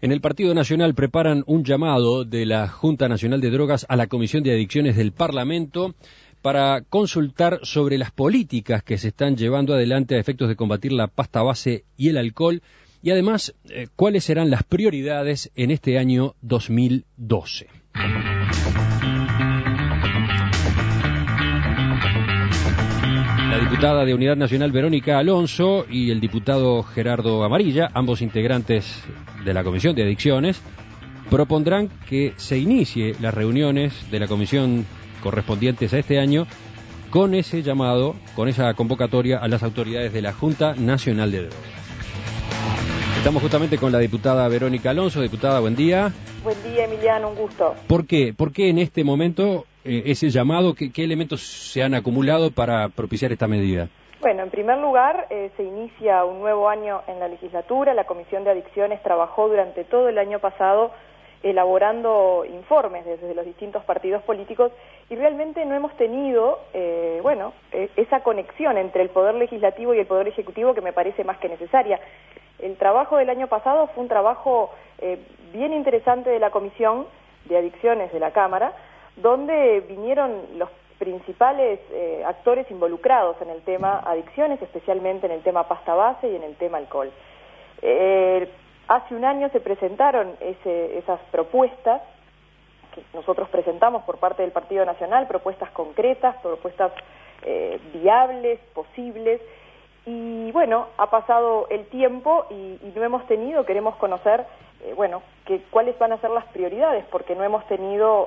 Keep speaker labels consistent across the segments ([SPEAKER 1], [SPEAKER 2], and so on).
[SPEAKER 1] En el Partido Nacional preparan un llamado de la Junta Nacional de Drogas a la Comisión de Adicciones del Parlamento para consultar sobre las políticas que se están llevando adelante a efectos de combatir la pasta base y el alcohol y además cuáles serán las prioridades en este año 2012. La diputada de Unidad Nacional Verónica Alonso y el diputado Gerardo Amarilla, ambos integrantes de la Comisión de Adicciones, propondrán que se inicie las reuniones de la comisión correspondientes a este año con ese llamado, con esa convocatoria a las autoridades de la Junta Nacional de Drogas. Estamos justamente con la diputada Verónica Alonso. Diputada, buen día.
[SPEAKER 2] Buen día, Emiliano, un gusto.
[SPEAKER 1] ¿Por qué? ¿Por qué en este momento ese llamado? ¿Qué elementos se han acumulado para propiciar esta medida?
[SPEAKER 2] Bueno, en primer lugar, se inicia un nuevo año en la legislatura. La Comisión de Adicciones trabajó durante todo el año pasado elaborando informes desde los distintos partidos políticos y realmente no hemos tenido, esa conexión entre el Poder Legislativo y el Poder Ejecutivo que me parece más que necesaria. El trabajo del año pasado fue un trabajo bien interesante de la Comisión de Adicciones de la Cámara, donde vinieron los principales actores involucrados en el tema adicciones, especialmente en el tema pasta base y en el tema alcohol. Hace un año se presentaron esas propuestas que nosotros presentamos por parte del Partido Nacional, propuestas concretas, propuestas viables, posibles, y bueno, ha pasado el tiempo y no hemos tenido, queremos conocer, cuáles van a ser las prioridades, porque no hemos tenido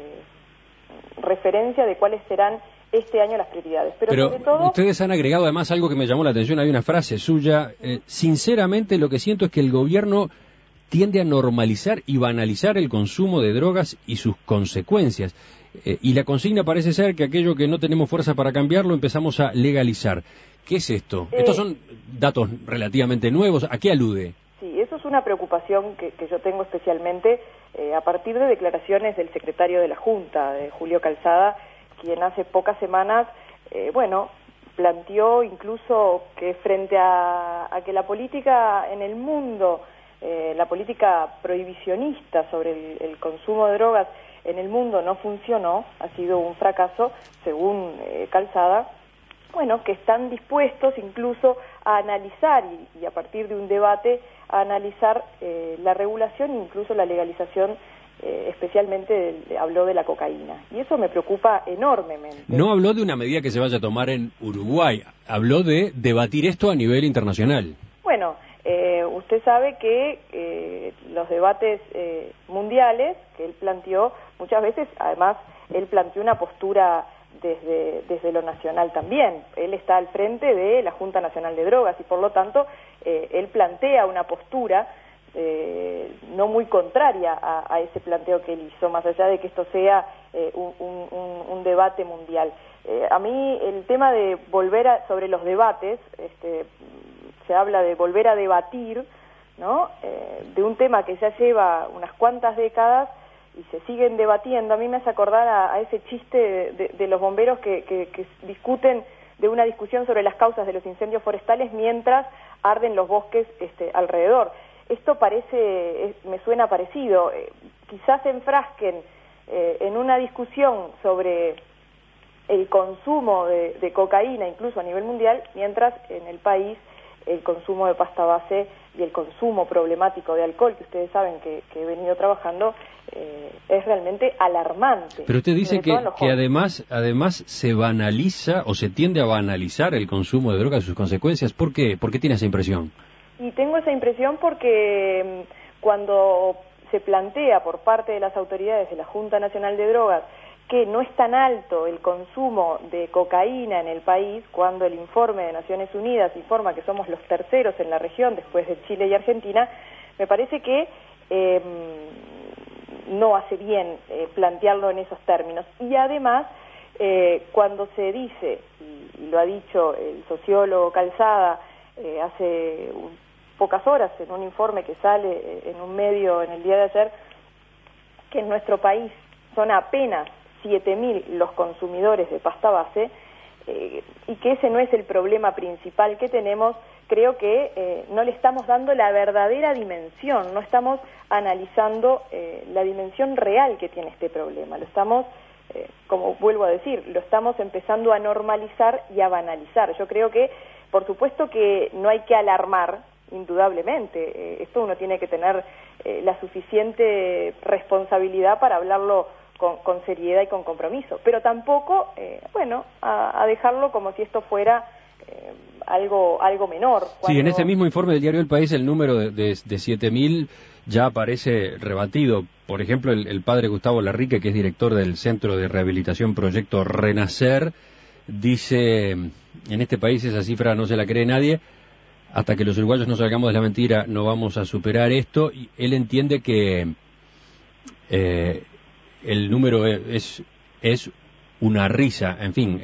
[SPEAKER 2] referencia de cuáles serán este año las prioridades. Pero sobre todo,
[SPEAKER 1] ustedes han agregado además algo que me llamó la atención, hay una frase suya, sinceramente lo que siento es que el gobierno tiende a normalizar y banalizar el consumo de drogas y sus consecuencias, y la consigna parece ser que aquello que no tenemos fuerza para cambiarlo empezamos a legalizar. ¿Qué es esto? Estos son datos relativamente nuevos, ¿a qué alude?
[SPEAKER 2] Sí, eso es una preocupación que yo tengo especialmente a partir de declaraciones del secretario de la Junta, de Julio Calzada, quien hace pocas semanas, planteó incluso que frente a que la política en el mundo, la política prohibicionista sobre el consumo de drogas en el mundo no funcionó, ha sido un fracaso, según Calzada, que están dispuestos incluso a analizar y a partir de un debate a analizar la regulación e incluso la legalización, especialmente habló de la cocaína. Y eso me preocupa enormemente.
[SPEAKER 1] No habló de una medida que se vaya a tomar en Uruguay, habló de debatir esto a nivel internacional.
[SPEAKER 2] Bueno, usted sabe que los debates mundiales que él planteó, muchas veces, además, él planteó una postura desde lo nacional también. Él está al frente de la Junta Nacional de Drogas y por lo tanto él plantea una postura no muy contraria a ese planteo que él hizo, más allá de que esto sea un debate mundial. A mí el tema de sobre los debates, se habla de volver a debatir, ¿no? De un tema que ya lleva unas cuantas décadas y se siguen debatiendo. A mí me hace acordar a ese chiste de los bomberos que discuten de una discusión sobre las causas de los incendios forestales mientras arden los bosques alrededor. Esto me suena parecido. Quizás se enfrasquen en una discusión sobre el consumo de cocaína, incluso a nivel mundial, mientras en el país el consumo de pasta base y el consumo problemático de alcohol, que ustedes saben que he venido trabajando, es realmente alarmante.
[SPEAKER 1] Pero usted dice que además se banaliza o se tiende a banalizar el consumo de drogas y sus consecuencias. ¿Por qué? ¿Por qué tiene esa impresión?
[SPEAKER 2] Y tengo esa impresión porque cuando se plantea por parte de las autoridades de la Junta Nacional de Drogas que no es tan alto el consumo de cocaína en el país, cuando el informe de Naciones Unidas informa que somos los terceros en la región después de Chile y Argentina, me parece que no hace bien plantearlo en esos términos. Y además, cuando se dice, y lo ha dicho el sociólogo Calzada hace pocas horas en un informe que sale en un medio en el día de ayer, que en nuestro país son apenas 7.000 los consumidores de pasta base, y que ese no es el problema principal que tenemos, creo que no le estamos dando la verdadera dimensión, no estamos analizando la dimensión real que tiene este problema. Lo estamos, como vuelvo a decir, lo estamos empezando a normalizar y a banalizar. Yo creo que, por supuesto que no hay que alarmar, indudablemente. Esto uno tiene que tener la suficiente responsabilidad para hablarlo con seriedad y con compromiso, pero tampoco, a dejarlo como si esto fuera algo menor.
[SPEAKER 1] Sí, en ese mismo informe del diario El País el número de 7.000 ya aparece rebatido. Por ejemplo, el padre Gustavo Larrique, que es director del Centro de Rehabilitación Proyecto Renacer, dice, en este país esa cifra no se la cree nadie, hasta que los uruguayos no salgamos de la mentira no vamos a superar esto. Y él entiende que el número es una risa, en fin,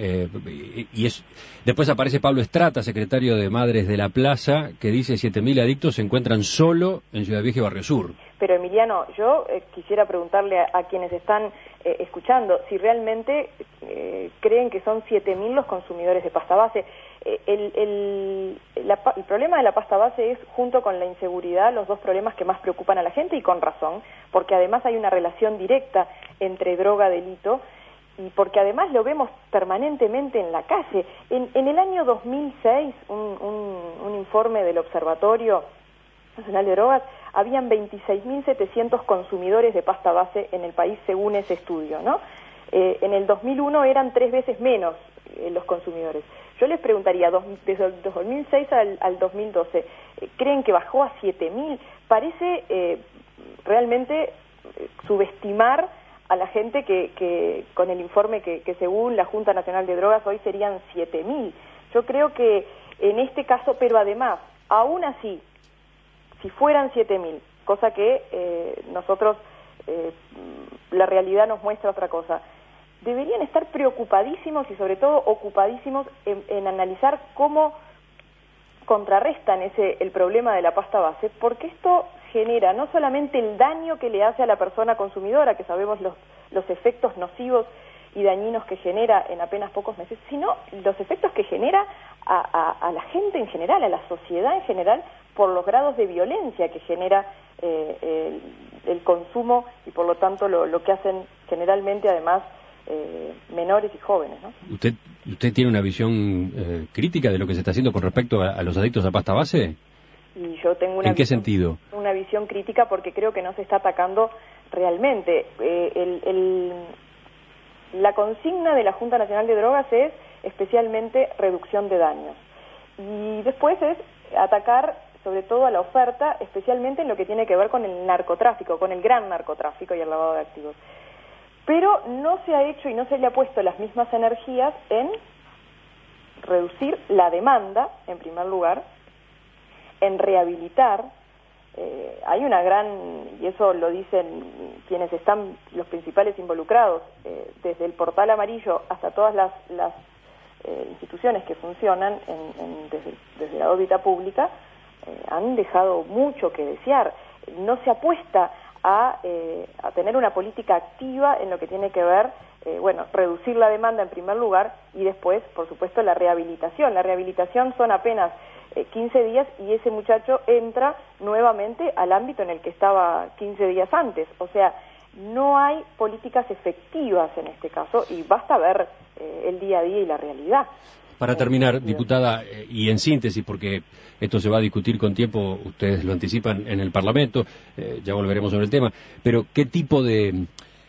[SPEAKER 1] después aparece Pablo Estrata, secretario de Madres de la Plaza, que dice 7.000 adictos se encuentran solo en Ciudad Vieja y Barrio Sur.
[SPEAKER 2] Pero Emiliano, yo quisiera preguntarle a quienes están escuchando si realmente creen que son 7.000 los consumidores de pasta base. El problema de la pasta base es, junto con la inseguridad, los dos problemas que más preocupan a la gente, y con razón, porque además hay una relación directa entre droga, delito, y porque además lo vemos permanentemente en la calle. En el año 2006, un informe del Observatorio Nacional de Drogas, habían 26.700 consumidores de pasta base en el país, según ese estudio, ¿no? En el 2001 eran 3 veces menos los consumidores. Yo les preguntaría, desde el 2006 al 2012, ¿creen que bajó a 7.000? Parece realmente subestimar a la gente que con el informe que según la Junta Nacional de Drogas hoy serían 7.000. Yo creo que en este caso, pero además, aún así, si fueran 7.000, cosa que nosotros, la realidad nos muestra otra cosa, deberían estar preocupadísimos y sobre todo ocupadísimos en analizar cómo contrarrestan el problema de la pasta base, porque esto genera no solamente el daño que le hace a la persona consumidora, que sabemos los efectos nocivos y dañinos que genera en apenas pocos meses, sino los efectos que genera a la gente en general, a la sociedad en general, por los grados de violencia que genera el consumo y por lo tanto lo que hacen generalmente además menores y jóvenes, ¿no?
[SPEAKER 1] ¿Usted tiene una visión crítica de lo que se está haciendo con respecto a los adictos a pasta base?
[SPEAKER 2] Y yo tengo
[SPEAKER 1] ¿En qué sentido?
[SPEAKER 2] Una visión crítica porque creo que no se está atacando realmente. La consigna de la Junta Nacional de Drogas es especialmente reducción de daños. Y después es atacar sobre todo a la oferta, especialmente en lo que tiene que ver con el narcotráfico, con el gran narcotráfico y el lavado de activos. Pero no se ha hecho y no se le ha puesto las mismas energías en reducir la demanda, en primer lugar, en rehabilitar. Hay una gran, y eso lo dicen quienes están los principales involucrados, desde el Portal Amarillo hasta todas las instituciones que funcionan desde la órbita pública, han dejado mucho que desear. No se apuesta a tener una política activa en lo que tiene que ver, reducir la demanda en primer lugar y después, por supuesto, la rehabilitación. La rehabilitación son apenas 15 días y ese muchacho entra nuevamente al ámbito en el que estaba 15 días antes. O sea, no hay políticas efectivas en este caso y basta ver el día a día y la realidad.
[SPEAKER 1] Para terminar, diputada, y en síntesis, porque esto se va a discutir con tiempo, ustedes lo anticipan en el Parlamento, ya volveremos sobre el tema, pero ¿qué tipo de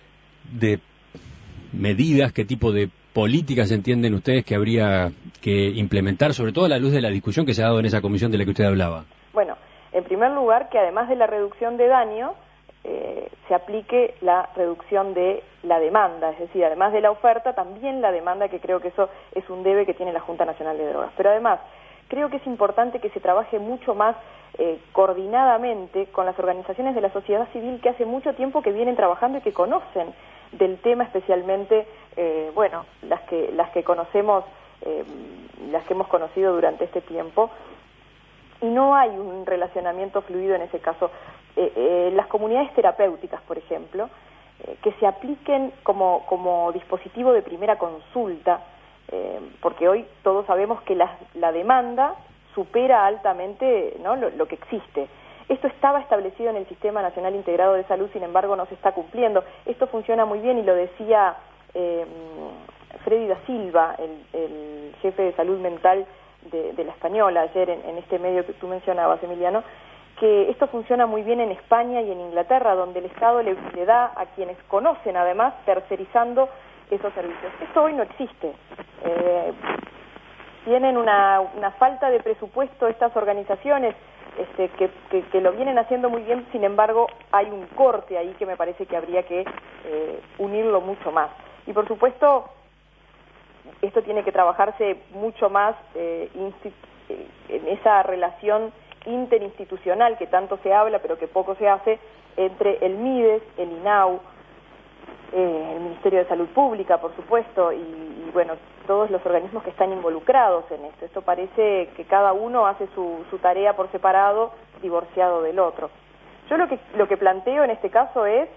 [SPEAKER 1] medidas, qué tipo de políticas entienden ustedes que habría que implementar, sobre todo a la luz de la discusión que se ha dado en esa comisión de la que usted hablaba?
[SPEAKER 2] Bueno, en primer lugar, que además de la reducción de daño, se aplique la reducción de la demanda, es decir, además de la oferta, también la demanda, que creo que eso es un debe que tiene la Junta Nacional de Drogas. Pero además, creo que es importante que se trabaje mucho más coordinadamente con las organizaciones de la sociedad civil que hace mucho tiempo que vienen trabajando y que conocen del tema, especialmente, las que conocemos, las que hemos conocido durante este tiempo. Y no hay un relacionamiento fluido en ese caso. Las comunidades terapéuticas, por ejemplo, que se apliquen como dispositivo de primera consulta, porque hoy todos sabemos que la demanda supera altamente, ¿no?, lo que existe. Esto estaba establecido en el Sistema Nacional Integrado de Salud, sin embargo no se está cumpliendo. Esto funciona muy bien y lo decía Freddy da Silva, el jefe de salud mental de La Española, ayer en este medio que tú mencionabas, Emiliano, que esto funciona muy bien en España y en Inglaterra, donde el Estado le da a quienes conocen, además, tercerizando esos servicios. Esto hoy no existe. Tienen una falta de presupuesto estas organizaciones, que lo vienen haciendo muy bien, sin embargo hay un corte ahí que me parece que habría que unirlo mucho más. Y por supuesto, esto tiene que trabajarse mucho más en esa relación interinstitucional que tanto se habla pero que poco se hace entre el MIDES, el INAU, el Ministerio de Salud Pública, por supuesto, y bueno, todos los organismos que están involucrados en esto. Esto parece que cada uno hace su tarea por separado, divorciado del otro. Yo lo que planteo en este caso es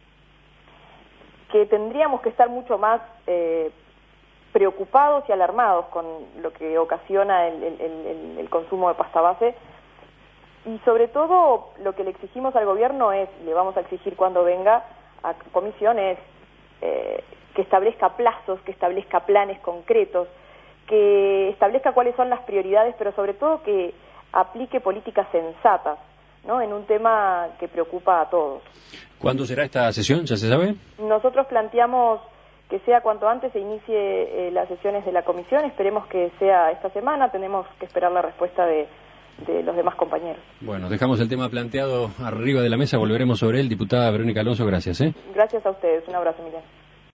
[SPEAKER 2] que tendríamos que estar mucho más preocupados y alarmados con lo que ocasiona el consumo de pasta base, y sobre todo lo que le exigimos al gobierno es, y le vamos a exigir cuando venga a comisiones, que establezca plazos, que establezca planes concretos, que establezca cuáles son las prioridades, pero sobre todo que aplique políticas sensatas, ¿no?, en un tema que preocupa a todos.
[SPEAKER 1] ¿Cuándo será esta sesión? ¿Ya se sabe?
[SPEAKER 2] Nosotros planteamos que sea cuanto antes se inicie las sesiones de la comisión. Esperemos que sea esta semana. Tenemos que esperar la respuesta de los demás compañeros.
[SPEAKER 1] Bueno, dejamos el tema planteado arriba de la mesa, volveremos sobre él. Diputada Verónica Alonso, gracias.
[SPEAKER 2] Gracias a ustedes, un abrazo, Emiliano.